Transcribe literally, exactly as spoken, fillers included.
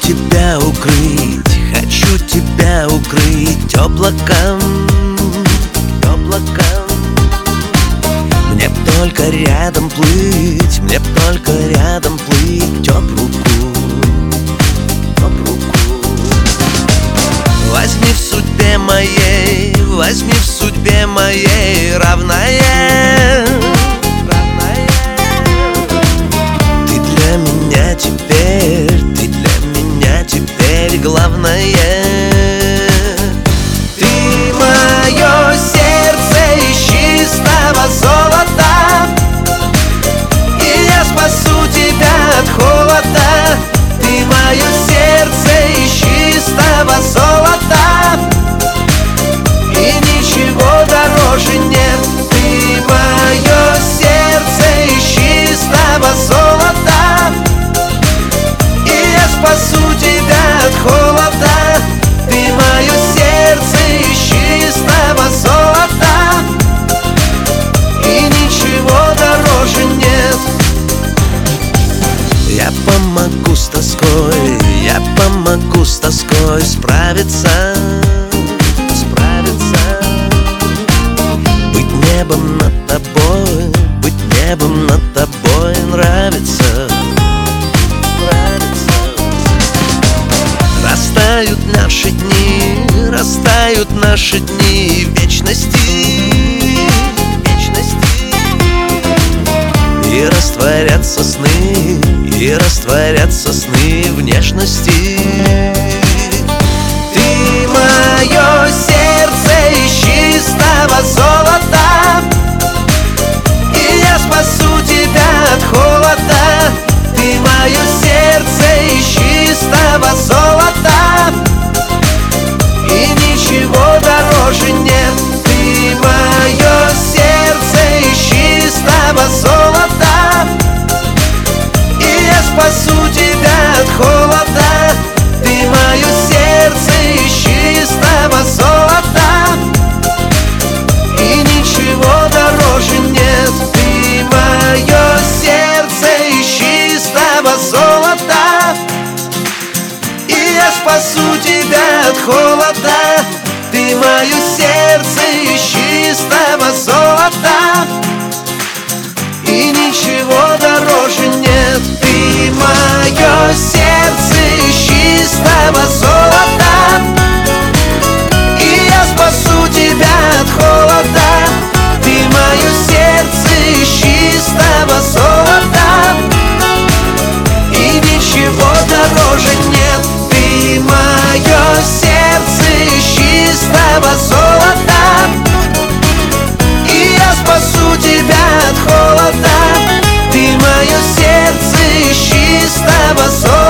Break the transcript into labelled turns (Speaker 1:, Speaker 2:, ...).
Speaker 1: тебя укрыть, хочу тебя укрыть облаком, облаком. Мне б только рядом плыть, мне б только рядом плыть об руку, об руку. Возьми в судьбе моей, возьми в судьбе моей равная, равная. Ты для меня теперь, ты для меня теперь главное. Ты мое сердце из чистого золота, и я спасу тебя от холода. Ты мое сердце из чистого золота, и ничего дороже нет. Ты мое сердце из чистого золота, и я спасу тебя от холода. Ты мое сердце из чистого золота, и ничего дороже нет. Я помогу с тоской, я помогу с тоской справиться, справиться. Быть небом над тобой, быть небом над тобой нравится, нравится. Растают наши дни, растают наши дни вечности, вечности. И растворятся сны, и растворятся сны внешности. Ты мое сердце из чистого золота, и я спасу тебя от холода. Ты мое сердце из чистого золота, и ничего дороже нет. Ты мое сердце из чистого золота, и я спасу тебя от холода. Ты мое сердце из чистого золота, и ничего дороже нет. Ты мое сердце из чистого золота, и я спасу тебя от холода. Ты мое сердце из чистого золота, и ничего дороже нет. Ты мое сердце из чистого золота, и я спасу тебя от холода. Ты мое сердце из чистого золота, и ничего дороже нет. Ты мое сердце из чистого золота, и я спасу тебя от холода. Ты мое сердце из чистого золота.